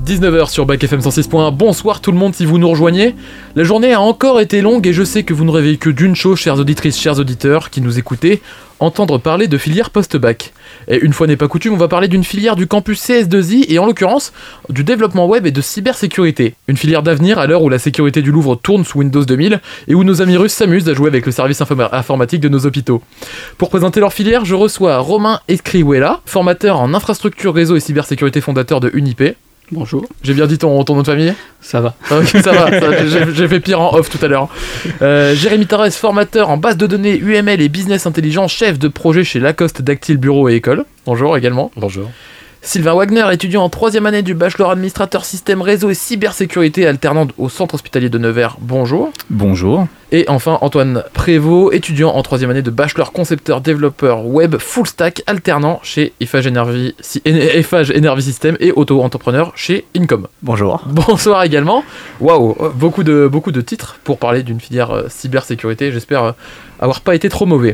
19h sur Bac FM 106.1, bonsoir tout le monde si vous nous rejoignez. La journée a encore été longue et je sais que vous ne rêvez que d'une chose, chères auditrices, chers auditeurs qui nous écoutez, entendre parler de filière post-bac. Et une fois n'est pas coutume, on va parler d'une filière du campus CS2I et en l'occurrence du développement web et de cybersécurité. Une filière d'avenir à l'heure où la sécurité du Louvre tourne sous Windows 2000 et où nos amis russes s'amusent à jouer avec le service informatique de nos hôpitaux. Pour présenter leur filière, je reçois Romain Escrihuela, formateur en infrastructure réseau et cybersécurité, fondateur de Unipé. Bonjour. J'ai bien dit ton nom de famille ? Ça va. Ok, ça va. J'ai fait pire en off tout à l'heure. Jérémy Tarès, formateur en base de données UML et business intelligence, chef de projet chez Lacoste Dactyle Bureau et École. Bonjour également. Bonjour. Sylvain Wagner, étudiant en 3e année du bachelor administrateur système réseau et cybersécurité, alternant au centre hospitalier de Nevers. Bonjour. Bonjour. Et enfin Antoine Prévost, étudiant en 3e année de bachelor concepteur développeur web full stack, alternant chez Eiffage Energy System et auto-entrepreneur chez Incom. Bonjour. Bonsoir également. Waouh, beaucoup de titres pour parler d'une filière cybersécurité. J'espère avoir pas été trop mauvais.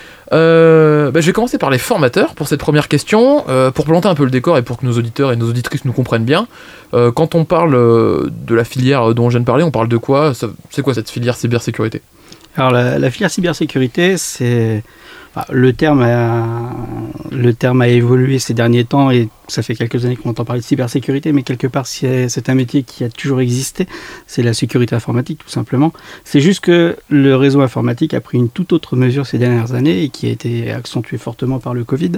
Je vais commencer par les formateurs pour cette première question, pour planter un peu le décor et pour que nos auditeurs et nos auditrices nous comprennent bien. Quand on parle de la filière dont je viens de parler, on parle de quoi ? C'est quoi cette filière cybersécurité ? Alors la filière cybersécurité, c'est... Le terme a évolué ces derniers temps et ça fait quelques années qu'on entend parler de cybersécurité, mais quelque part c'est un métier qui a toujours existé, c'est la sécurité informatique tout simplement. C'est juste que le réseau informatique a pris une toute autre mesure ces dernières années et qui a été accentuée fortement par le Covid.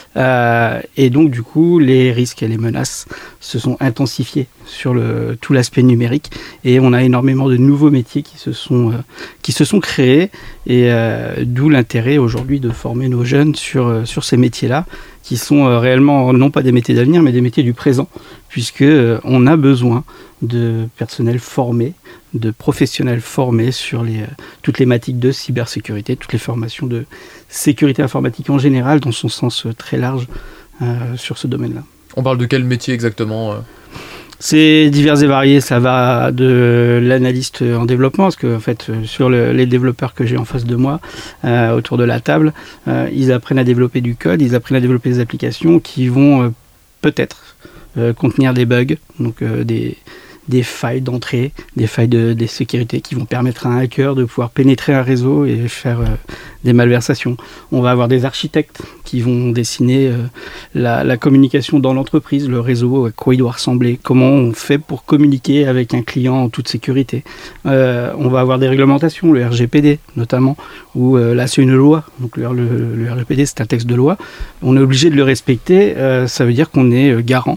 Et donc du coup les risques et les menaces se sont intensifiés sur tout l'aspect numérique et on a énormément de nouveaux métiers qui se sont créés et d'où l'intérêt aujourd'hui de former nos jeunes sur ces métiers-là qui sont réellement non pas des métiers d'avenir mais des métiers du présent puisque on a besoin de personnel formé, de professionnels formés sur toutes les thématiques de cybersécurité, toutes les formations de sécurité informatique en général dans son sens très large sur ce domaine-là. On parle de quel métier exactement ? C'est divers et varié, ça va de l'analyste en développement, parce que en fait, sur les développeurs que j'ai en face de moi, autour de la table, ils apprennent à développer du code, ils apprennent à développer des applications qui vont peut-être contenir des bugs, donc des failles d'entrée, des failles de sécurité qui vont permettre à un hacker de pouvoir pénétrer un réseau et faire des malversations. On va avoir des architectes qui vont dessiner la communication dans l'entreprise, le réseau, à quoi il doit ressembler, comment on fait pour communiquer avec un client en toute sécurité. On va avoir des réglementations, le RGPD notamment, où là c'est une loi, donc le RGPD c'est un texte de loi, on est obligé de le respecter, ça veut dire qu'on est garant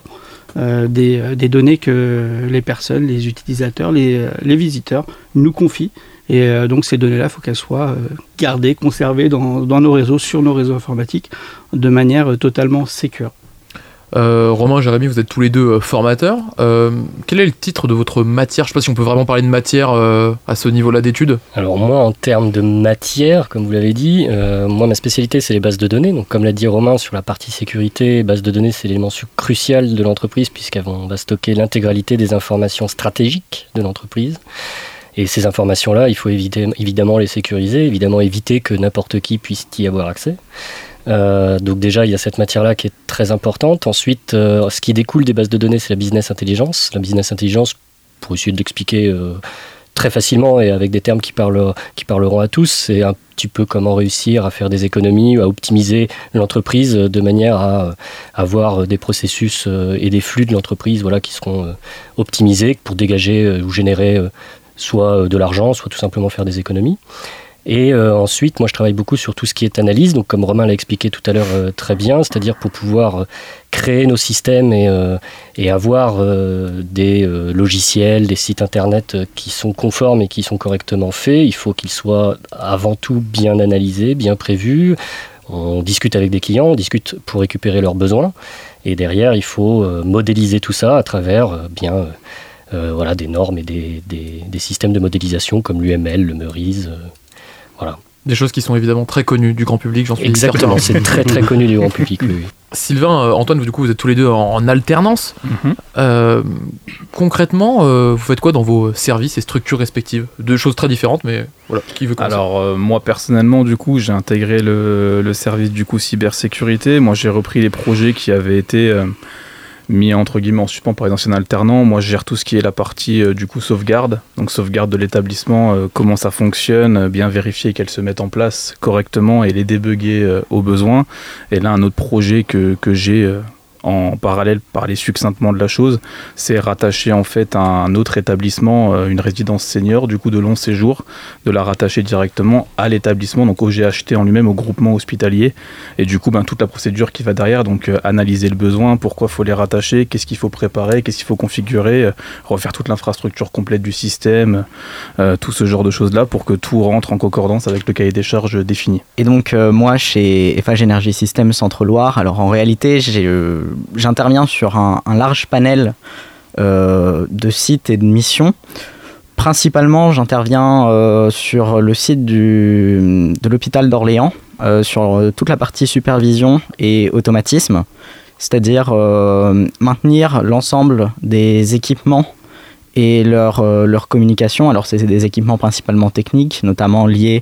des données que les personnes, les utilisateurs, les visiteurs nous confient. Et donc ces données-là, il faut qu'elles soient gardées, conservées dans nos réseaux, sur nos réseaux informatiques, de manière totalement sécure. Romain, Jérémy, vous êtes tous les deux formateurs. Quel est le titre de votre matière ? Je ne sais pas si on peut vraiment parler de matière à ce niveau-là d'études. Alors moi, en termes de matière, comme vous l'avez dit, moi ma spécialité c'est les bases de données. Donc comme l'a dit Romain, sur la partie sécurité, bases de données c'est l'élément crucial de l'entreprise puisqu'elles va stocker l'intégralité des informations stratégiques de l'entreprise. Et ces informations-là, il faut évidemment les sécuriser, évidemment éviter que n'importe qui puisse y avoir accès. Donc déjà il y a cette matière-là qui est très importante. Ensuite, ce qui découle des bases de données, c'est la business intelligence. La business intelligence, pour essayer de l'expliquer très facilement et avec des termes qui parleront à tous, c'est un petit peu comment réussir à faire des économies, à optimiser l'entreprise de manière à avoir des processus et des flux de l'entreprise qui seront optimisés pour dégager ou générer soit de l'argent, soit tout simplement faire des économies. Et ensuite, moi je travaille beaucoup sur tout ce qui est analyse, donc comme Romain l'a expliqué tout à l'heure très bien, c'est-à-dire pour pouvoir créer nos systèmes et avoir des logiciels, des sites internet qui sont conformes et qui sont correctement faits, il faut qu'ils soient avant tout bien analysés, bien prévus. On discute avec des clients, on discute pour récupérer leurs besoins, et derrière il faut modéliser tout ça à travers des normes et des systèmes de modélisation comme l'UML, le Meurize. Voilà. Des choses qui sont évidemment très connues du grand public, j'en suis certain. Exactement, c'est très très connu du grand public. Oui. Sylvain, Antoine, vous êtes tous les deux en alternance. Concrètement, vous faites quoi dans vos services et structures respectives ? Deux choses très différentes, mais voilà, qui veut commencer ? Alors, moi personnellement, du coup, j'ai intégré le service cybersécurité. Moi, j'ai repris les projets qui avaient été mis entre guillemets en suspens par les anciens alternants. Moi, je gère tout ce qui est la partie du coup sauvegarde, donc sauvegarde de l'établissement, comment ça fonctionne, bien vérifier qu'elles se mettent en place correctement et les débugger au besoin. Et là, un autre projet que j'ai en parallèle, parler succinctement de la chose, c'est rattacher en fait un autre établissement, une résidence senior du coup de long séjour, de la rattacher directement à l'établissement, donc au GHT en lui-même, au groupement hospitalier, et du coup toute la procédure qui va derrière, donc analyser le besoin, pourquoi il faut les rattacher, qu'est-ce qu'il faut préparer, qu'est-ce qu'il faut configurer, refaire toute l'infrastructure complète du système, tout ce genre de choses-là pour que tout rentre en concordance avec le cahier des charges défini. Et donc moi chez Eiffage Énergie Système Centre-Loire, alors en réalité j'interviens sur un large panel de sites et de missions. Principalement, j'interviens sur le site de l'hôpital d'Orléans, sur toute la partie supervision et automatisme, c'est-à-dire maintenir l'ensemble des équipements et leur communication. Alors c'est des équipements principalement techniques, notamment liés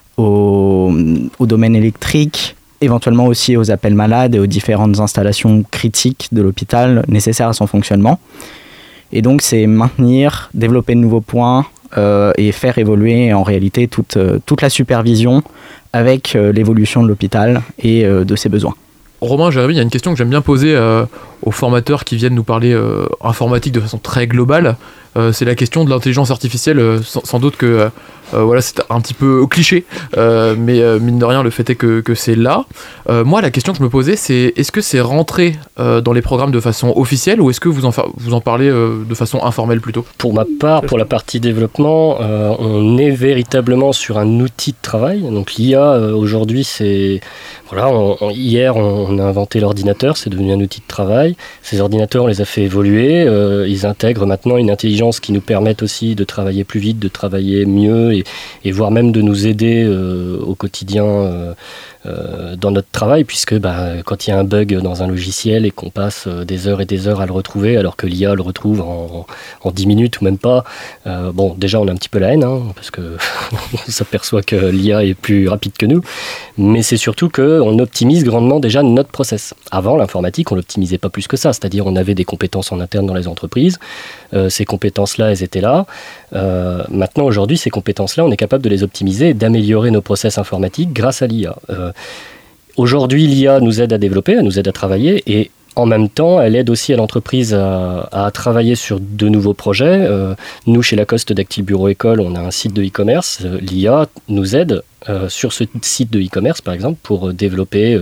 au domaine électrique, éventuellement aussi aux appels malades et aux différentes installations critiques de l'hôpital nécessaires à son fonctionnement. Et donc c'est maintenir, développer de nouveaux points et faire évoluer en réalité toute la supervision avec l'évolution de l'hôpital et de ses besoins. Romain, Jérémy, il y a une question que j'aime bien poser aux formateurs qui viennent nous parler informatique de façon très globale. C'est la question de l'intelligence artificielle. Sans doute que voilà, c'est un petit peu cliché, mais mine de rien, le fait est que c'est là. Moi, la question que je me posais, c'est est-ce que c'est rentré dans les programmes de façon officielle ou est-ce que vous en parlez de façon informelle plutôt ? Pour ma part, pour la partie développement, on est véritablement sur un outil de travail. Donc l'IA, aujourd'hui, c'est... Voilà, hier, on a inventé l'ordinateur, c'est devenu un outil de travail. Ces ordinateurs, on les a fait évoluer. Ils intègrent maintenant une intelligence qui nous permet aussi de travailler plus vite, de travailler mieux et voire même de nous aider au quotidien dans notre travail, puisque quand il y a un bug dans un logiciel et qu'on passe des heures et des heures à le retrouver, alors que l'IA le retrouve en 10 minutes ou même pas, déjà on a un petit peu la haine, parce que on s'aperçoit que l'IA est plus rapide que nous, mais c'est surtout qu'on optimise grandement déjà notre process. Avant, l'informatique, on l'optimisait pas plus que ça, c'est-à-dire on avait des compétences en interne dans les entreprises, ces compétences-là, elles étaient là. Maintenant, aujourd'hui, ces compétences-là, on est capable de les optimiser et d'améliorer nos process informatiques grâce à l'IA. Aujourd'hui, l'IA nous aide à développer, elle nous aide à travailler et en même temps, elle aide aussi à l'entreprise à travailler sur de nouveaux projets. Nous, chez Lacoste Dactyle Bureau École, on a un site de e-commerce. L'IA nous aide sur ce site de e-commerce, par exemple, pour développer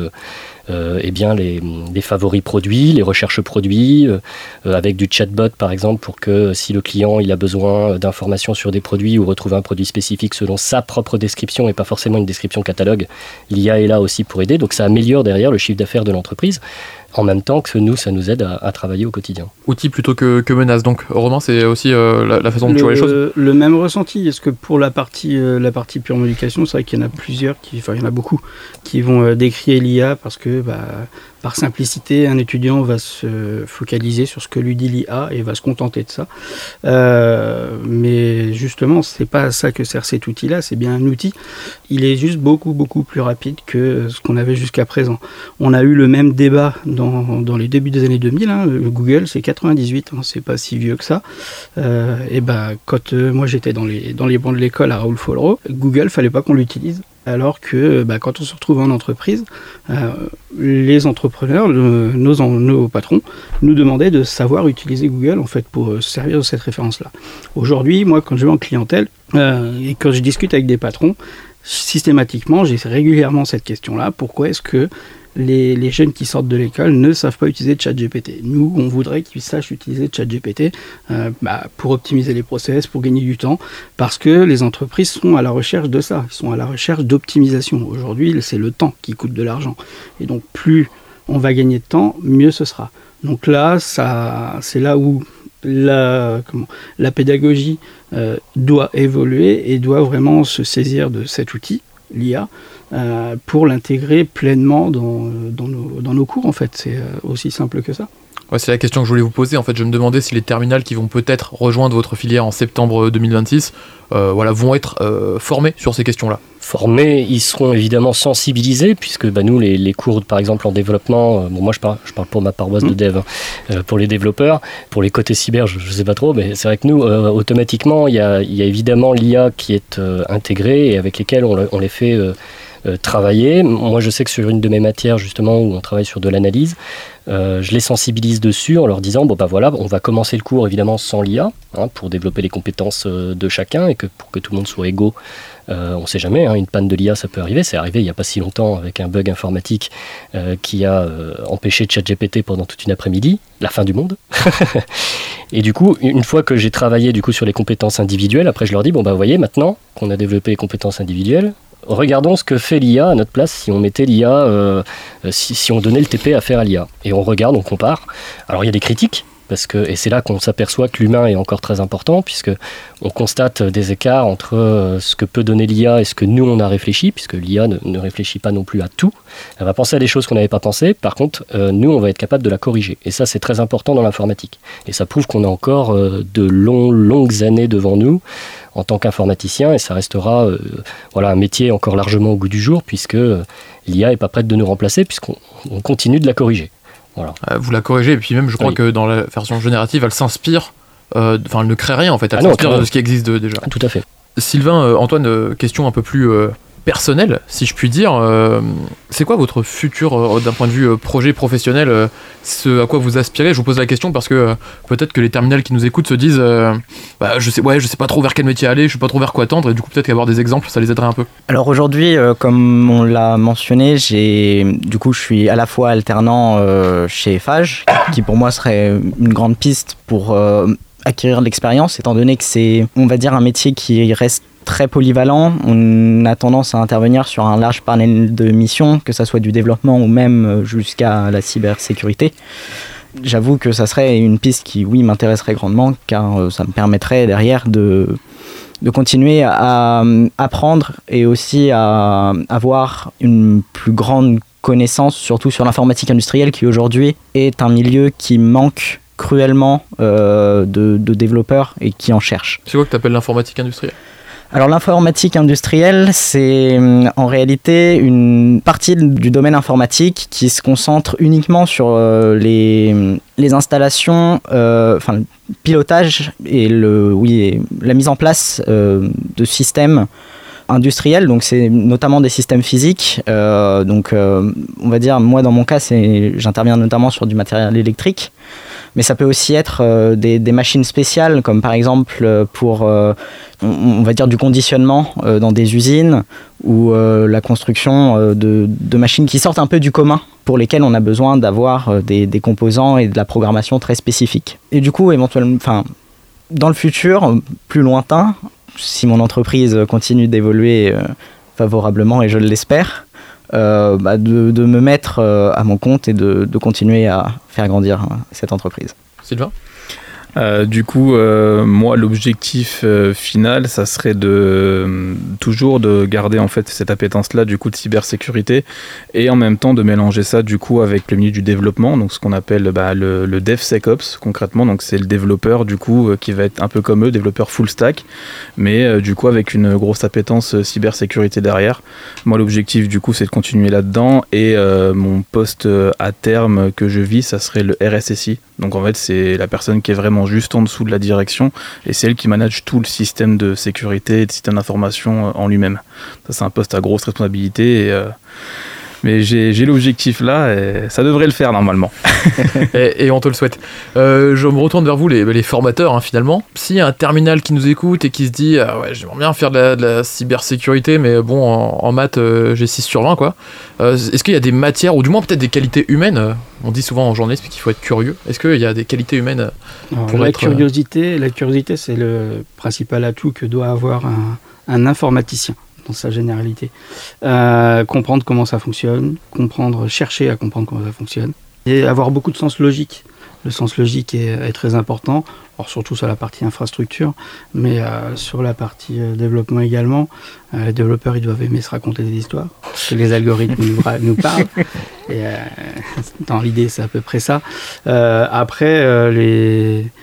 les favoris produits, les recherches produits, avec du chatbot, par exemple, pour que si le client il a besoin d'informations sur des produits ou retrouver un produit spécifique selon sa propre description et pas forcément une description catalogue, l'IA est là aussi pour aider. Donc ça améliore derrière le chiffre d'affaires de l'entreprise, en même temps que nous, ça nous aide à travailler au quotidien. Outil plutôt que menace. Donc, Romain, c'est aussi la façon dont tu vois les choses. Le même ressenti. Est-ce que pour la partie pure éducation, c'est vrai qu'il y en a plusieurs, il y en a beaucoup, qui vont décrier l'IA parce que, par simplicité, un étudiant va se focaliser sur ce que lui dit l'IA et va se contenter de ça. Mais justement, c'est pas à ça que sert cet outil-là, c'est bien un outil. Il est juste beaucoup, beaucoup plus rapide que ce qu'on avait jusqu'à présent. On a eu le même débat dans les débuts des années 2000, Google c'est 98, c'est pas si vieux que ça. Quand moi j'étais dans les bancs de l'école à Raoul-Follereau, Google fallait pas qu'on l'utilise. Alors que quand on se retrouve en entreprise, les entrepreneurs, nos patrons, nous demandaient de savoir utiliser Google en fait pour se servir de cette référence-là. Aujourd'hui, moi quand je vais en clientèle et quand je discute avec des patrons, systématiquement j'ai régulièrement cette question-là, pourquoi est-ce que les jeunes qui sortent de l'école ne savent pas utiliser ChatGPT. Nous, on voudrait qu'ils sachent utiliser ChatGPT pour optimiser les process, pour gagner du temps, parce que les entreprises sont à la recherche de ça, ils sont à la recherche d'optimisation. Aujourd'hui, c'est le temps qui coûte de l'argent. Et donc, plus on va gagner de temps, mieux ce sera. Donc là, c'est là où la pédagogie doit évoluer et doit vraiment se saisir de cet outil, l'IA, pour l'intégrer pleinement dans nos cours, en fait. C'est aussi simple que ça. Ouais, c'est la question que je voulais vous poser. En fait, je me demandais si les terminales qui vont peut-être rejoindre votre filière en septembre 2026 vont être formés sur ces questions-là. formés, ils seront évidemment sensibilisés, puisque nous, les cours, par exemple, en développement, moi je parle pour ma paroisse de dev, pour les développeurs, pour les côtés cyber, je ne sais pas trop, mais c'est vrai que nous, automatiquement, il y a évidemment l'IA qui est intégrée et avec lesquelles on les fait travailler. Moi, je sais que sur une de mes matières, justement, où on travaille sur de l'analyse, je les sensibilise dessus en leur disant, voilà, on va commencer le cours évidemment sans l'IA, pour développer les compétences de chacun et pour que tout le monde soit égaux. On ne sait jamais, une panne de l'IA, ça peut arriver. C'est arrivé il n'y a pas si longtemps avec un bug informatique qui a empêché ChatGPT pendant toute une après-midi, la fin du monde. Et du coup, une fois que j'ai travaillé sur les compétences individuelles, après je leur dis, vous voyez, maintenant qu'on a développé les compétences individuelles, regardons ce que fait l'IA à notre place si on mettait l'IA, si on donnait le TP à faire à l'IA. Et on regarde, on compare. Alors il y a des critiques, et c'est là qu'on s'aperçoit que l'humain est encore très important, puisque on constate des écarts entre ce que peut donner l'IA et ce que nous on a réfléchi, puisque l'IA ne réfléchit pas non plus à tout. Elle va penser à des choses qu'on n'avait pas pensé. Par contre, nous on va être capable de la corriger. Et ça c'est très important dans l'informatique. Et ça prouve qu'on a encore de longues années devant nous en tant qu'informaticien, et ça restera un métier encore largement au goût du jour, puisque l'IA n'est pas prête de nous remplacer, puisqu'on continue de la corriger. Voilà. Vous la corrigez, et puis même je crois que dans la version générative, elle s'inspire, elle ne crée rien en fait, elle s'inspire de ce qui existe déjà. Tout à fait. Sylvain, Antoine, question un peu plus personnelle, si je puis dire. C'est quoi votre futur d'un point de vue projet professionnel, ce à quoi vous aspirez? Je vous pose la question parce que peut-être que les terminales qui nous écoutent se disent je sais pas trop vers quel métier aller, je sais pas trop vers quoi tendre, et du coup peut-être qu'avoir des exemples ça les aiderait un peu. Alors aujourd'hui, comme on l'a mentionné, je suis à la fois alternant chez Fage, qui pour moi serait une grande piste pour acquérir de l'expérience, étant donné que c'est, on va dire, un métier qui reste très polyvalent. On a tendance à intervenir sur un large panel de missions, que ça soit du développement ou même jusqu'à la cybersécurité. J'avoue que ça serait une piste qui, oui, m'intéresserait grandement, car ça me permettrait derrière de continuer à apprendre et aussi à avoir une plus grande connaissance, surtout sur l'informatique industrielle, qui aujourd'hui est un milieu qui manque cruellement de développeurs et qui en cherchent. C'est quoi que tu appelles l'informatique industrielle ? Alors l'informatique industrielle, c'est en réalité une partie du domaine informatique qui se concentre uniquement sur les installations, le pilotage et la mise en place de systèmes industriels. Donc c'est notamment des systèmes physiques. On va dire, moi dans mon cas, j'interviens notamment sur du matériel électrique. Mais ça peut aussi être des machines spéciales, comme par exemple pour, on va dire, du conditionnement dans des usines, ou la construction de machines qui sortent un peu du commun, pour lesquelles on a besoin d'avoir des composants et de la programmation très spécifique. Et du coup, éventuellement, dans le futur, plus lointain, si mon entreprise continue d'évoluer favorablement, et je l'espère, de me mettre à mon compte et de continuer à faire grandir cette entreprise. Sylvain ? Moi, l'objectif final, ça serait toujours de garder en fait cette appétence-là de cybersécurité, et en même temps de mélanger ça avec le milieu du développement, donc ce qu'on appelle le DevSecOps concrètement. Donc c'est le développeur qui va être un peu comme eux, développeur full stack, mais avec une grosse appétence cybersécurité derrière. Moi, l'objectif c'est de continuer là-dedans, et mon poste à terme que je vis, ça serait le RSSI. Donc en fait, c'est la personne qui est vraiment juste en dessous de la direction, et c'est elle qui manage tout le système de sécurité et de système d'information en lui-même. Ça, c'est un poste à grosse responsabilité, mais j'ai l'objectif là, et ça devrait le faire normalement. et on te le souhaite. Je me retourne vers vous, les formateurs, finalement. S'il y a un terminal qui nous écoute et qui se dit j'aimerais bien faire de la cybersécurité, mais bon, en maths, j'ai 6 sur 20, quoi. Est-ce qu'il y a des matières, ou du moins peut-être des qualités humaines? On dit souvent en journaliste qu'il faut être curieux. Est-ce qu'il y a des qualités humaines pour la curiosité, c'est le principal atout que doit avoir un informaticien dans sa généralité. Comprendre comment ça fonctionne, chercher à comprendre comment ça fonctionne, et avoir beaucoup de sens logique. Le sens logique est très important, alors surtout sur la partie infrastructure, mais sur la partie développement également. Les développeurs, ils doivent aimer se raconter des histoires, que les algorithmes nous parlent. Et dans l'idée, c'est à peu près ça. Après,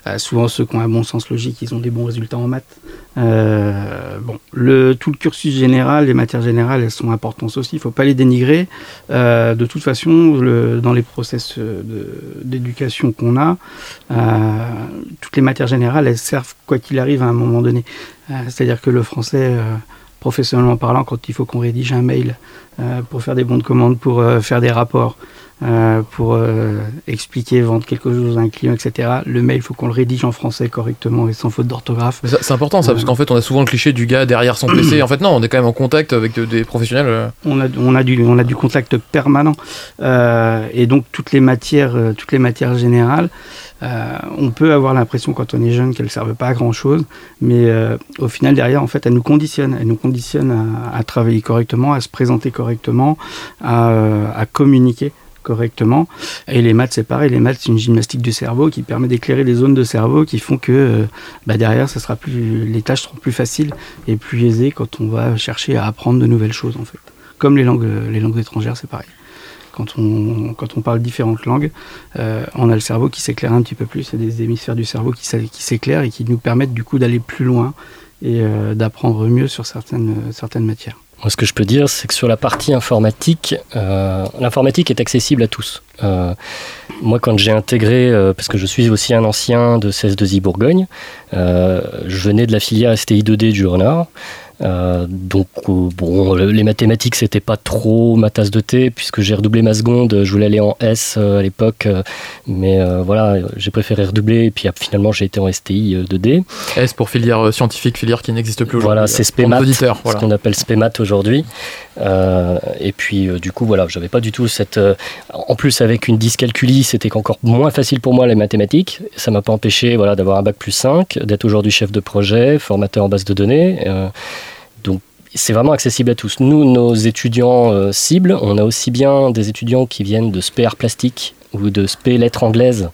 souvent ceux qui ont un bon sens logique, ils ont des bons résultats en maths. Tout le cursus général, les matières générales, elles sont importantes aussi, il ne faut pas les dénigrer. De toute façon, dans les process d'éducation qu'on a, toutes les matières générales, elles servent quoi qu'il arrive à un moment donné. C'est-à-dire que le français, professionnellement parlant, quand il faut qu'on rédige un mail pour faire des bons de commande, pour faire des rapports, pour expliquer, vendre quelque chose à un client, etc. Le mail, il faut qu'on le rédige en français correctement et sans faute d'orthographe. Mais c'est important ça, parce qu'en fait on a souvent le cliché du gars derrière son PC. En fait non, on est quand même en contact avec des professionnels. On a du contact permanent. Et donc toutes les matières générales, on peut avoir l'impression quand on est jeune qu'elles ne servent pas à grand chose, mais au final derrière en fait elles nous conditionnent à travailler correctement, à se présenter correctement, à communiquer correctement. Et les maths c'est pareil, les maths c'est une gymnastique du cerveau qui permet d'éclairer les zones de cerveau qui font que derrière les tâches seront plus faciles et plus aisées quand on va chercher à apprendre de nouvelles choses en fait. Comme les langues étrangères c'est pareil. Quand on parle différentes langues, on a le cerveau qui s'éclaire un petit peu plus. Il y a des hémisphères du cerveau qui s'éclairent et qui nous permettent du coup d'aller plus loin et d'apprendre mieux sur certaines matières. Moi, ce que je peux dire, c'est que sur la partie informatique, l'informatique est accessible à tous. Moi, quand j'ai intégré, parce que je suis aussi un ancien de CS2I Bourgogne, je venais de la filière STI 2D du Renard. Les mathématiques c'était pas trop ma tasse de thé puisque j'ai redoublé ma seconde, je voulais aller en S à l'époque, mais j'ai préféré redoubler et puis finalement j'ai été en STI 2D. S pour filière scientifique, filière qui n'existe plus aujourd'hui. Voilà, c'est SPEMAT, ce qu'on appelle SPEMAT aujourd'hui. Et puis du coup voilà, j'avais pas du tout cette... en plus avec une dyscalculie, c'était encore moins facile pour moi les mathématiques. Ça m'a pas empêché d'avoir un bac+5, d'être aujourd'hui chef de projet, formateur en base de données. Donc c'est vraiment accessible à tous. Nous, nos étudiants cibles, on a aussi bien des étudiants qui viennent de SPE Arts Plastique ou de SPE Lettres Anglaises,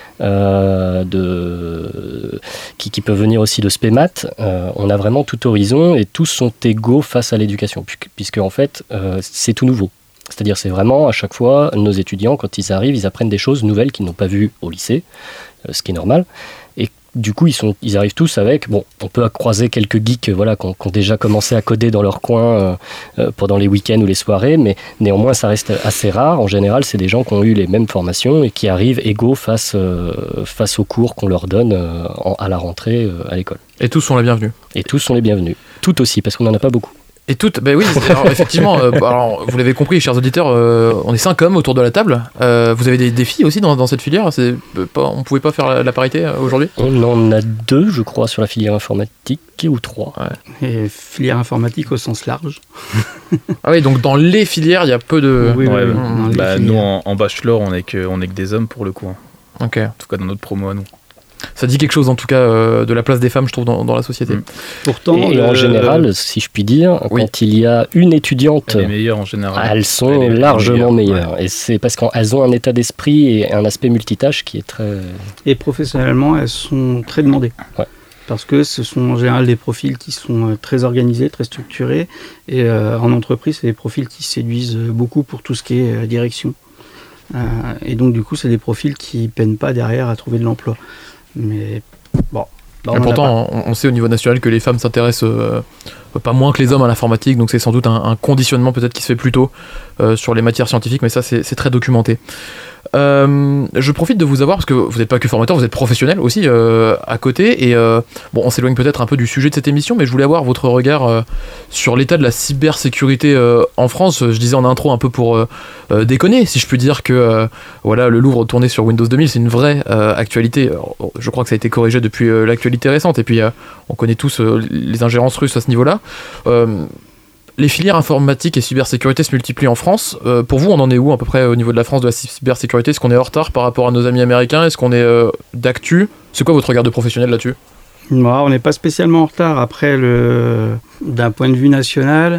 qui peuvent venir aussi de SPE Maths. On a vraiment tout horizon et tous sont égaux face à l'éducation, puisque en fait c'est tout nouveau. C'est-à-dire c'est vraiment à chaque fois nos étudiants, quand ils arrivent, ils apprennent des choses nouvelles qu'ils n'ont pas vues au lycée, ce qui est normal. Et du coup, ils arrivent tous avec... Bon, on peut croiser quelques geeks qui ont déjà commencé à coder dans leur coin pendant les week-ends ou les soirées, mais néanmoins, ça reste assez rare. En général, c'est des gens qui ont eu les mêmes formations et qui arrivent égaux face aux cours qu'on leur donne à la rentrée à l'école. Et tous sont les bienvenus. Et tous sont les bienvenus. Tout aussi, parce qu'on n'en a pas beaucoup. Et toutes, oui, alors, effectivement, vous l'avez compris, chers auditeurs, on est 5 hommes autour de la table. Vous avez des filles aussi dans cette filière. On ne pouvait pas faire la parité aujourd'hui. On en a 2, je crois, sur la filière informatique, ou 3. Ouais. Et filière informatique au sens large. Ah oui, donc dans les filières, il y a peu de... Oui, nous, en bachelor, on est que des hommes pour le coup. Ok. En tout cas, dans notre promo à nous. Ça dit quelque chose en tout cas de la place des femmes, je trouve, dans la société. Pourtant, et en général, si je puis dire, quand il y a une étudiante, les meilleures en général. Elles sont largement meilleures. Ouais. Et c'est parce qu'elles ont un état d'esprit et un aspect multitâche qui est très... Et professionnellement, elles sont très demandées. Ouais. Parce que ce sont en général des profils qui sont très organisés, très structurés. Et en entreprise, c'est des profils qui séduisent beaucoup pour tout ce qui est direction. Et donc, du coup, c'est des profils qui peinent pas derrière à trouver de l'emploi. Mais bon. Pourtant, on sait au niveau national que les femmes s'intéressent pas moins que les hommes à l'informatique, donc c'est sans doute un conditionnement peut-être qui se fait plus tôt sur les matières scientifiques, mais ça c'est très documenté. Je profite de vous avoir parce que vous n'êtes pas que formateur, vous êtes professionnel aussi à côté, et on s'éloigne peut-être un peu du sujet de cette émission, mais je voulais avoir votre regard sur l'état de la cybersécurité en France. Je disais en intro un peu pour déconner, si je puis dire, que le Louvre tourné sur Windows 2000, c'est une vraie actualité. Alors, je crois que ça a été corrigé depuis l'actualité récente, et puis on connaît tous les ingérences russes à ce niveau-là. Les filières informatiques et cybersécurité se multiplient en France. Pour vous, on en est où à peu près au niveau de la France de la cybersécurité? Est-ce qu'on est en retard par rapport à nos amis américains? Est-ce qu'on est d'actu? C'est quoi votre regard de professionnel là-dessus? On n'est pas spécialement en retard. Après, d'un point de vue national,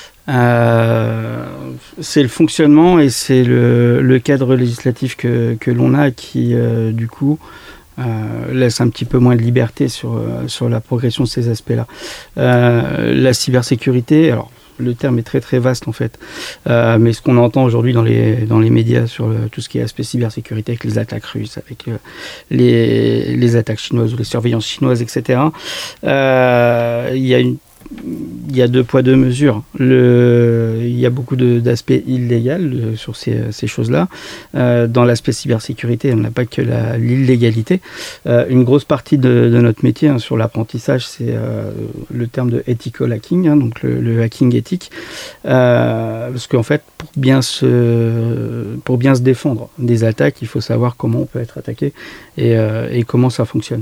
c'est le fonctionnement et c'est le cadre législatif que l'on a qui, du coup... laisse un petit peu moins de liberté sur la progression de ces aspects-là. La cybersécurité, alors le terme est très très vaste en fait. Mais ce qu'on entend aujourd'hui dans les médias sur tout ce qui est aspect cybersécurité, avec les attaques russes, avec les attaques chinoises ou les surveillances chinoises, etc., il y a deux poids, deux mesures. Il y a beaucoup d'aspects illégaux sur ces choses-là. Dans l'aspect cybersécurité, on n'a pas que l'illégalité. Une grosse partie de notre métier sur l'apprentissage, c'est le terme de ethical hacking, donc le hacking éthique. Parce qu'en fait, pour bien se défendre des attaques, il faut savoir comment on peut être attaqué et comment ça fonctionne.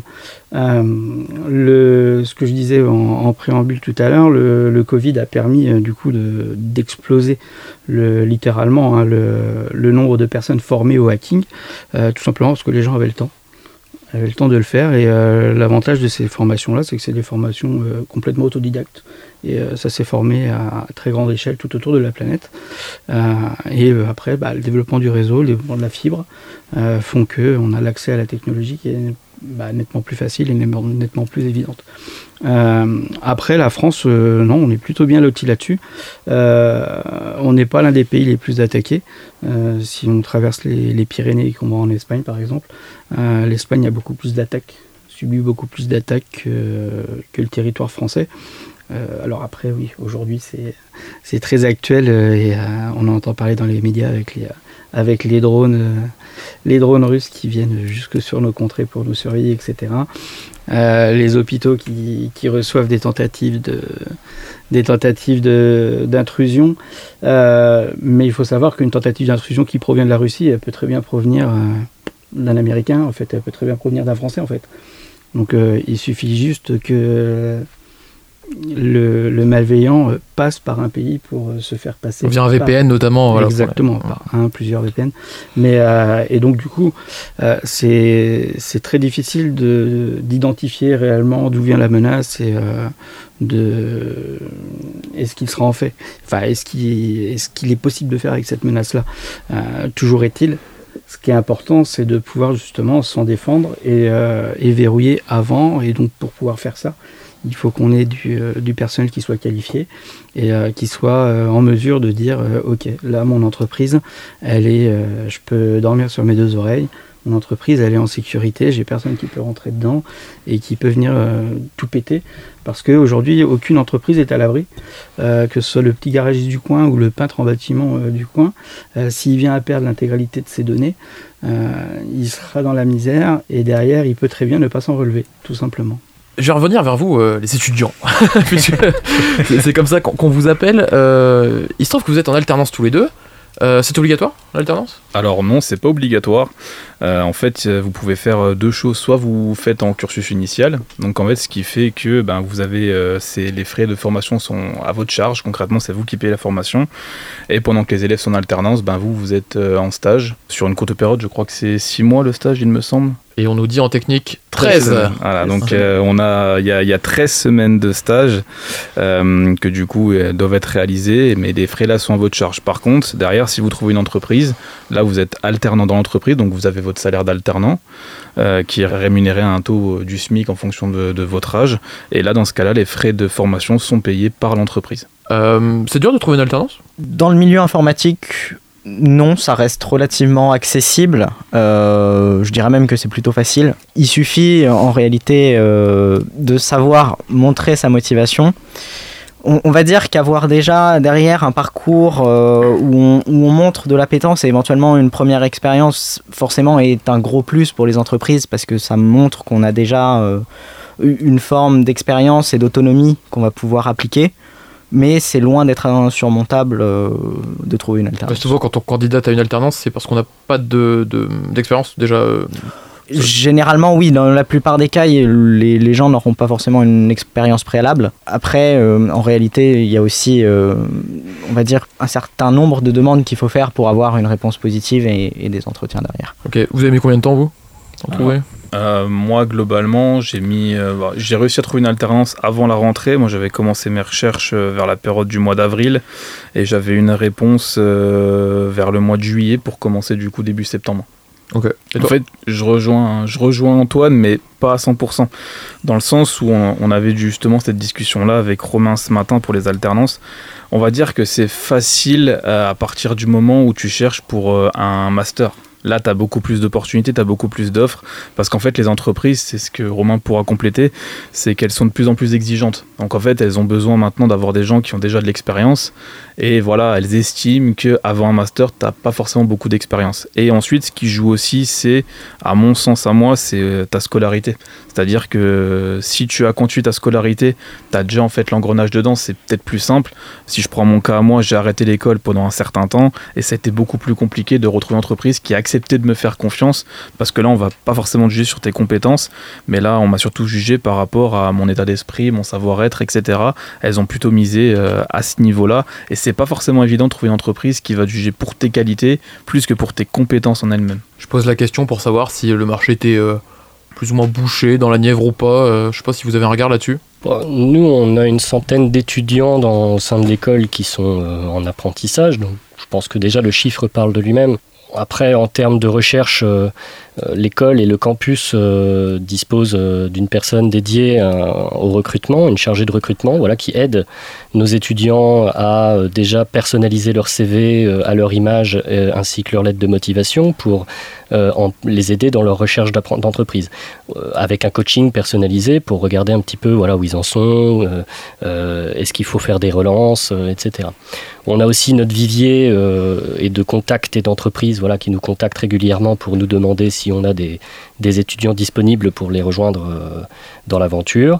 Ce que je disais en préambule tout à l'heure, le Covid a permis du coup d'exploser littéralement le nombre de personnes formées au hacking, tout simplement parce que les gens avaient le temps de le faire, et l'avantage de ces formations-là, c'est que c'est des formations complètement autodidactes, et ça s'est formé à très grande échelle tout autour de la planète, et après le développement du réseau, le développement de la fibre font qu'on a l'accès à la technologie qui est nettement plus facile et nettement plus évidente. Après, la France, non, on est plutôt bien lotis là-dessus. On n'est pas l'un des pays les plus attaqués. Si on traverse les Pyrénées et qu'on va en Espagne, par exemple, l'Espagne a beaucoup plus d'attaques, subit beaucoup plus d'attaques que le territoire français. Alors après, oui, aujourd'hui, c'est très actuel, et on entend parler dans les médias avec les drones russes qui viennent jusque sur nos contrées pour nous surveiller, etc. Les hôpitaux qui reçoivent des tentatives d'intrusion. Mais il faut savoir qu'une tentative d'intrusion qui provient de la Russie, elle peut très bien provenir d'un Américain, en fait, elle peut très bien provenir d'un Français, en fait. Donc il suffit juste que le malveillant passe par un pays pour se faire passer. Via un VPN notamment. Voilà, exactement, par plusieurs VPN. Mais, et donc du coup, c'est très difficile d'identifier réellement d'où vient la menace et est-ce qu'il sera en fait. Enfin, est-ce qu'il est possible de faire avec cette menace-là. Toujours est-il, ce qui est important, c'est de pouvoir justement s'en défendre et verrouiller avant. Et donc pour pouvoir faire ça, il faut qu'on ait du personnel qui soit qualifié et qui soit en mesure de dire ok, là mon entreprise, je peux dormir sur mes deux oreilles, mon entreprise elle est en sécurité, j'ai personne qui peut rentrer dedans et qui peut venir tout péter, parce qu'aujourd'hui aucune entreprise est à l'abri, que ce soit le petit garagiste du coin ou le peintre en bâtiment du coin, s'il vient à perdre l'intégralité de ses données, il sera dans la misère, et derrière il peut très bien ne pas s'en relever, tout simplement. Je vais revenir vers vous, les étudiants. C'est comme ça qu'on vous appelle. Il se trouve que vous êtes en alternance tous les deux. C'est obligatoire, l'alternance ? Alors non, c'est pas obligatoire. En fait, vous pouvez faire deux choses. Soit vous faites en cursus initial, donc en fait, ce qui fait que vous avez les frais de formation sont à votre charge. Concrètement, c'est vous qui payez la formation. Et pendant que les élèves sont en alternance, vous êtes en stage sur une courte période. Je crois que c'est 6 mois le stage, il me semble. Et on nous dit en technique 13. Voilà, donc il y a 13 semaines de stage que du coup doivent être réalisées, mais les frais là sont à votre charge. Par contre, derrière, si vous trouvez une entreprise, là vous êtes alternant dans l'entreprise, donc vous avez votre salaire d'alternant qui est rémunéré à un taux du SMIC en fonction de votre âge. Et là, dans ce cas-là, les frais de formation sont payés par l'entreprise. C'est dur de trouver une alternance ? Dans le milieu informatique, non, ça reste relativement accessible. Je dirais même que c'est plutôt facile. Il suffit en réalité de savoir montrer sa motivation. On va dire qu'avoir déjà derrière un parcours où on montre de l'appétence et éventuellement une première expérience, forcément est un gros plus pour les entreprises, parce que ça montre qu'on a déjà une forme d'expérience et d'autonomie qu'on va pouvoir appliquer. Mais c'est loin d'être insurmontable de trouver une alternance. Souvent, quand on candidate à une alternance, c'est parce qu'on n'a pas d'expérience déjà. Généralement, oui. Dans la plupart des cas, les gens n'auront pas forcément une expérience préalable. Après, en réalité, il y a aussi, on va dire, un certain nombre de demandes qu'il faut faire pour avoir une réponse positive et des entretiens derrière. Ok. Vous avez mis combien de temps, vous, pour trouver ? Moi, globalement, j'ai réussi à trouver une alternance avant la rentrée. Moi, j'avais commencé mes recherches vers la période du mois d'avril et j'avais une réponse vers le mois de juillet pour commencer du coup début septembre. Okay. En fait, je rejoins Antoine, mais pas à 100%, dans le sens où on avait justement cette discussion-là avec Romain ce matin pour les alternances. On va dire que c'est facile à partir du moment où tu cherches pour un master. Là, tu as beaucoup plus d'opportunités, tu as beaucoup plus d'offres, parce qu'en fait, les entreprises, c'est ce que Romain pourra compléter, c'est qu'elles sont de plus en plus exigeantes. Donc en fait, elles ont besoin maintenant d'avoir des gens qui ont déjà de l'expérience, et voilà, elles estiment qu'avant un master, tu n'as pas forcément beaucoup d'expérience. Et ensuite, ce qui joue aussi, c'est, à mon sens, à moi, c'est ta scolarité. C'est-à-dire que si tu as continué ta scolarité, tu as déjà en fait l'engrenage dedans, c'est peut-être plus simple. Si je prends mon cas à moi, j'ai arrêté l'école pendant un certain temps, et ça a été beaucoup plus compliqué de retrouver une entreprise qui accepte de me faire confiance, parce que là on va pas forcément te juger sur tes compétences, mais là on m'a surtout jugé par rapport à mon état d'esprit, mon savoir-être, etc. Elles ont plutôt misé à ce niveau-là, et c'est pas forcément évident de trouver une entreprise qui va te juger pour tes qualités plus que pour tes compétences en elles-mêmes. Je pose la question pour savoir si le marché était plus ou moins bouché dans la Nièvre ou pas. Je sais pas si vous avez un regard là-dessus. Nous, on a une centaine d'étudiants au sein de l'école qui sont en apprentissage, donc je pense que déjà le chiffre parle de lui-même. Après, en termes de recherche, l'école et le campus disposent d'une personne dédiée au recrutement, une chargée de recrutement, voilà, qui aide nos étudiants à déjà personnaliser leur CV à leur image ainsi que leur lettre de motivation pour les aider dans leur recherche d'entreprise, avec un coaching personnalisé pour regarder un petit peu voilà, où ils en sont, est-ce qu'il faut faire des relances, etc. On a aussi notre vivier et de contacts et d'entreprises voilà, qui nous contactent régulièrement pour nous demander si on a des étudiants disponibles pour les rejoindre dans l'aventure.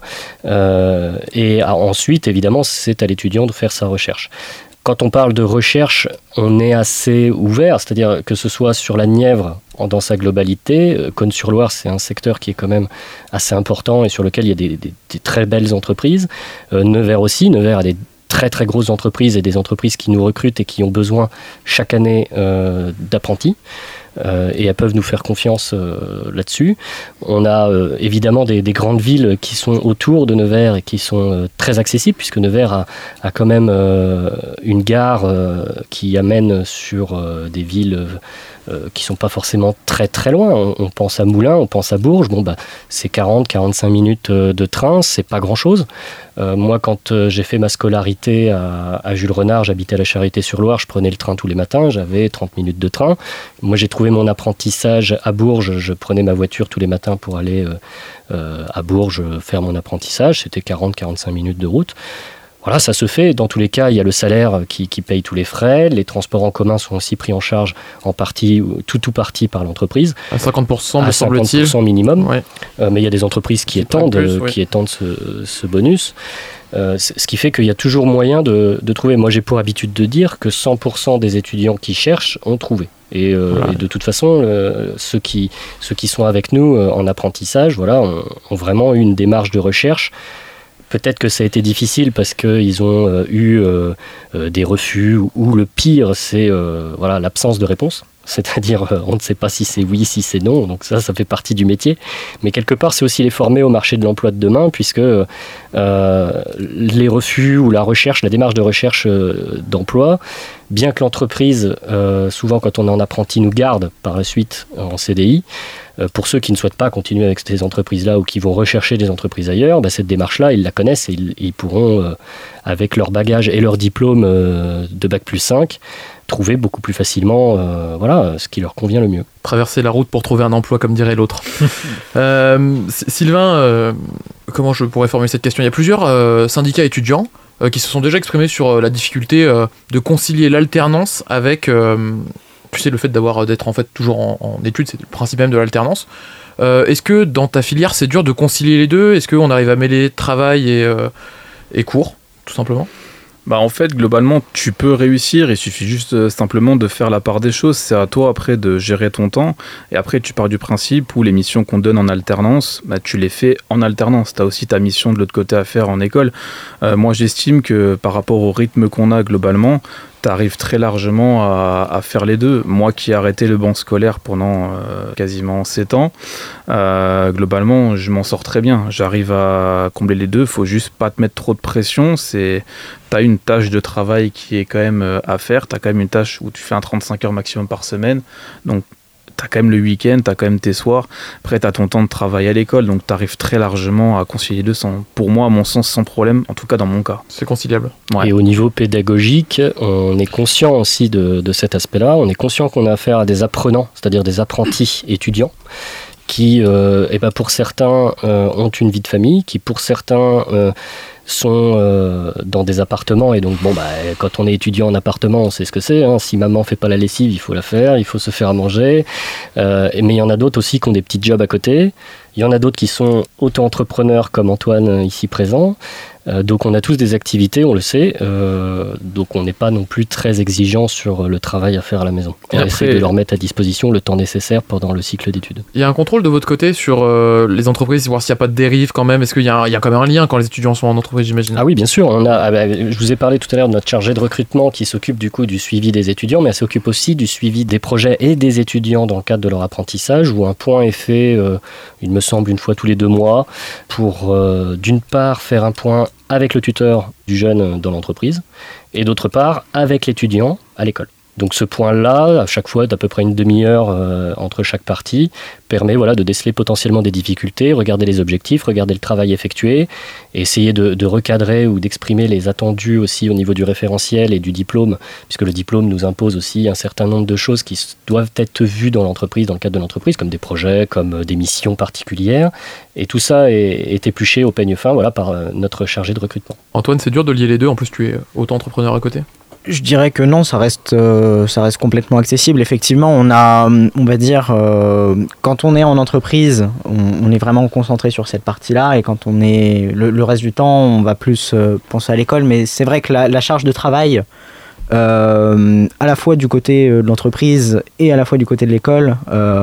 Et ensuite, évidemment, c'est à l'étudiant de faire sa recherche. Quand on parle de recherche, on est assez ouvert, c'est-à-dire que ce soit sur la Nièvre dans sa globalité. Cosne-sur-Loire, c'est un secteur qui est quand même assez important et sur lequel il y a des très belles entreprises. Nevers aussi, Nevers a des très très grosses entreprises et des entreprises qui nous recrutent et qui ont besoin chaque année d'apprentis. Et elles peuvent nous faire confiance là-dessus. On a évidemment des grandes villes qui sont autour de Nevers et qui sont très accessibles, puisque Nevers a quand même une gare qui amène sur des villes qui ne sont pas forcément très très loin. On pense à Moulins, on pense à Bourges. Bon, c'est 40-45 minutes de train, c'est pas grand-chose. Moi, quand j'ai fait ma scolarité à Jules Renard, j'habitais à la Charité-sur-Loire, je prenais le train tous les matins, j'avais 30 minutes de train. Moi, j'ai trouvé mon apprentissage à Bourges, je prenais ma voiture tous les matins pour aller à Bourges faire mon apprentissage, c'était 40-45 minutes de route. Voilà, ça se fait. Dans tous les cas, il y a le salaire qui paye tous les frais. Les transports en commun sont aussi pris en charge en partie, tout partie par l'entreprise. À 50%, me semble-t-il. À 50% minimum. Ouais. Mais il y a des entreprises qui étendent ce bonus. Ce qui fait qu'il y a toujours moyen de trouver. Moi, j'ai pour habitude de dire que 100% des étudiants qui cherchent ont trouvé. Et de toute façon, ceux qui sont avec nous en apprentissage, voilà, ont vraiment eu une démarche de recherche. Peut-être que ça a été difficile parce qu'ils ont eu des refus ou le pire, c'est l'absence de réponse. C'est-à-dire, on ne sait pas si c'est oui, si c'est non. Donc ça fait partie du métier. Mais quelque part, c'est aussi les former au marché de l'emploi de demain, puisque les refus ou la démarche de recherche d'emploi, bien que l'entreprise, souvent quand on est en apprenti, nous garde par la suite en CDI, pour ceux qui ne souhaitent pas continuer avec ces entreprises-là ou qui vont rechercher des entreprises ailleurs, cette démarche-là, ils la connaissent et ils pourront, avec leur bagage et leur diplôme de Bac+5, trouver beaucoup plus facilement ce qui leur convient le mieux. Traverser la route pour trouver un emploi, comme dirait l'autre. Sylvain, comment je pourrais formuler cette question ? Il y a plusieurs syndicats étudiants qui se sont déjà exprimés sur la difficulté de concilier l'alternance avec... tu sais, le fait d'être en fait toujours en études, c'est le principe même de l'alternance. Est-ce que dans ta filière, c'est dur de concilier les deux ? Est-ce qu'on arrive à mêler travail et cours, tout simplement ? En fait, globalement, tu peux réussir, il suffit juste simplement de faire la part des choses. C'est à toi après de gérer ton temps. Et après, tu pars du principe où les missions qu'on donne en alternance, tu les fais en alternance. Tu as aussi ta mission de l'autre côté à faire en école. Moi, j'estime que par rapport au rythme qu'on a globalement, tu arrives très largement à faire les deux. Moi qui ai arrêté le banc scolaire pendant quasiment 7 ans, globalement, je m'en sors très bien. J'arrive à combler les deux. Faut juste pas te mettre trop de pression. T'as une tâche de travail qui est quand même à faire. T'as quand même une tâche où tu fais un 35 heures maximum par semaine. Donc, t'as quand même le week-end, t'as quand même tes soirs, après t'as ton temps de travail à l'école, donc t'arrives très largement à concilier les deux, pour moi, à mon sens, sans problème, en tout cas dans mon cas. C'est conciliable. Ouais. Et au niveau pédagogique, on est conscient aussi de cet aspect-là. On est conscient qu'on a affaire à des apprenants, c'est-à-dire des apprentis étudiants, qui, pour certains, ont une vie de famille, qui pour certains sont dans des appartements, et donc quand on est étudiant en appartement, on sait ce que c'est, hein. Si maman fait pas la lessive, il faut la faire, il faut se faire à manger, mais il y en a d'autres aussi qui ont des petits jobs à côté. Il y en a d'autres qui sont auto-entrepreneurs comme Antoine ici présent. Donc on a tous des activités, on le sait, donc on n'est pas non plus très exigeant sur le travail à faire à la maison. On essaie de leur mettre à disposition le temps nécessaire pendant le cycle d'études. Il y a un contrôle de votre côté sur les entreprises, voir s'il n'y a pas de dérive quand même. Est-ce qu'il y a quand même un lien quand les étudiants sont en entreprise, j'imagine? Ah oui, bien sûr. Je vous ai parlé tout à l'heure de notre chargée de recrutement qui s'occupe du coup du suivi des étudiants, mais elle s'occupe aussi du suivi des projets et des étudiants dans le cadre de leur apprentissage, où un point est fait, il me semble, une fois tous les 2 mois, pour d'une part faire un point avec le tuteur du jeune dans l'entreprise, et d'autre part avec l'étudiant à l'école. Donc ce point-là, à chaque fois d'à peu près une demi-heure entre chaque partie, permet de déceler potentiellement des difficultés, regarder les objectifs, regarder le travail effectué, et essayer de recadrer ou d'exprimer les attendus aussi au niveau du référentiel et du diplôme, puisque le diplôme nous impose aussi un certain nombre de choses qui doivent être vues dans l'entreprise, dans le cadre de l'entreprise, comme des projets, comme des missions particulières, et tout ça est épluché au peigne fin par notre chargé de recrutement. Antoine, c'est dur de lier les deux, en plus tu es auto-entrepreneur à côté? Je dirais que non, ça reste complètement accessible. Effectivement, on va dire, quand on est en entreprise, on est vraiment concentré sur cette partie-là, et quand on est le reste du temps, on va plus penser à l'école. Mais c'est vrai que la charge de travail, à la fois du côté de l'entreprise et à la fois du côté de l'école,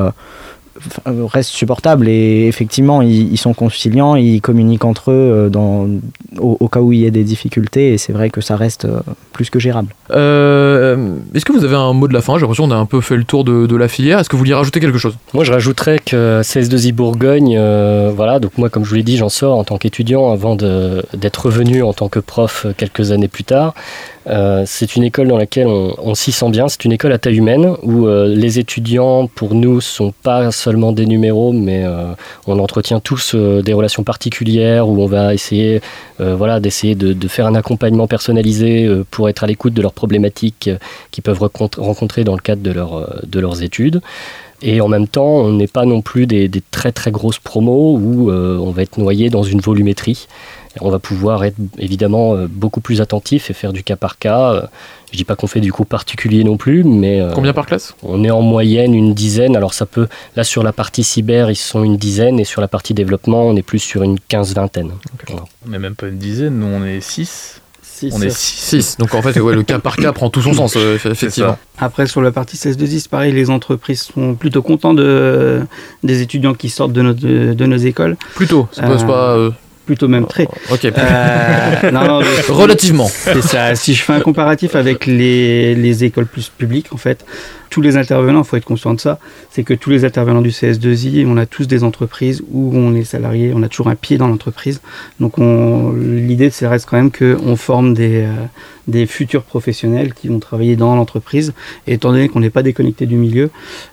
reste supportable, et effectivement ils sont conciliants, ils communiquent entre eux au cas où il y a des difficultés, et c'est vrai que ça reste plus que gérable. Est-ce que vous avez un mot de la fin? J'ai l'impression qu'on a un peu fait le tour de la filière. Est-ce que vous vouliez rajouter quelque chose? Moi je rajouterais que CS2I Bourgogne, donc moi comme je vous l'ai dit, j'en sors en tant qu'étudiant avant d'être revenu en tant que prof quelques années plus tard. C'est une école dans laquelle on s'y sent bien. C'est une école à taille humaine où les étudiants pour nous sont pas seulement des numéros, mais on entretient tous des relations particulières, où on va essayer d'essayer de faire un accompagnement personnalisé pour être à l'écoute de leurs problématiques qu'ils peuvent rencontrer dans le cadre de leurs études. Et en même temps, on n'est pas non plus des très très grosses promos où on va être noyé dans une volumétrie. On va pouvoir être évidemment beaucoup plus attentif et faire du cas par cas. Je dis pas qu'on fait du cours particulier non plus, mais... Combien par classe? On est en moyenne une dizaine. Alors ça peut... Là sur la partie cyber, ils sont une dizaine, et sur la partie développement, on est plus sur une 15-20. Okay. Voilà. On n'est même pas une dizaine, nous on est 6. On est 6. Donc en fait, le cas par cas prend tout son sens, effectivement. Après, sur la partie CS2I, c'est pareil, les entreprises sont plutôt contents des étudiants qui sortent de nos écoles. Plutôt, c'est pas... Plutôt même très. Ok. Non, relativement. C'est ça. Si je fais un comparatif avec les écoles plus publiques, en fait, tous les intervenants, il faut être conscient de ça, c'est que tous les intervenants du CS2I, on a tous des entreprises où on est salarié, on a toujours un pied dans l'entreprise. Donc l'idée, c'est reste quand même qu'on forme des futurs professionnels qui vont travailler dans l'entreprise. Et étant donné qu'on n'est pas déconnecté du milieu,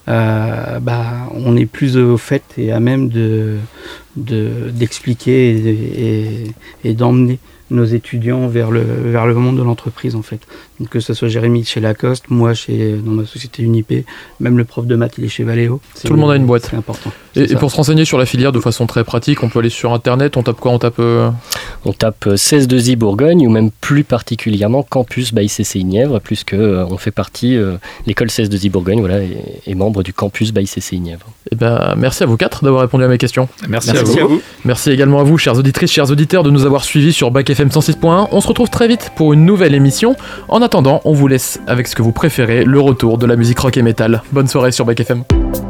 on est plus au fait et à même d'expliquer et d'emmener nos étudiants vers le monde de l'entreprise, en fait. Donc, que ce soit Jérémy chez Lacoste, moi dans ma société Unip, même le prof de maths il est chez Valeo. Tout le monde a une boîte. C'est important. Et pour se renseigner sur la filière de façon très pratique, on peut aller sur internet, on tape quoi? On tape CS2I Bourgogne, ou même plus particulièrement Campus by CCI Nièvre, puisque on fait partie, l'école CS2I Bourgogne est membre du Campus by CCI Nièvre. Eh ben, merci à vous 4 d'avoir répondu à mes questions. Merci à vous. Merci également à vous, chères auditrices, chers auditeurs, de nous avoir suivis sur Bac FM 106.1. On se retrouve très vite pour une nouvelle émission. En attendant, on vous laisse avec ce que vous préférez, le retour de la musique rock et metal. Bonne soirée sur Bac FM.